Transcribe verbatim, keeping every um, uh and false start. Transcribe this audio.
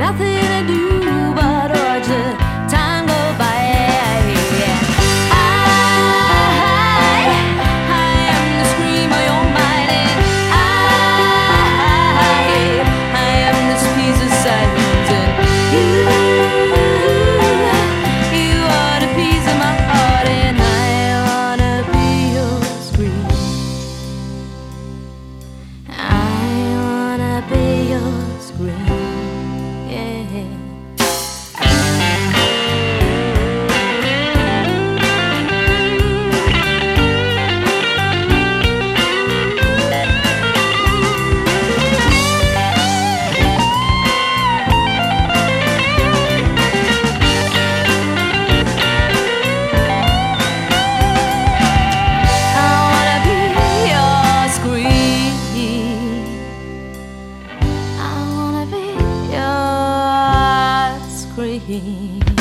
nothing to do but watch the time go by. I, I am the scream of your mind, and I, I am this piece of silence, and you, you are the piece of my heart, and I wanna be your scream. I wanna be your scream. Yeah. I wanna be your scream.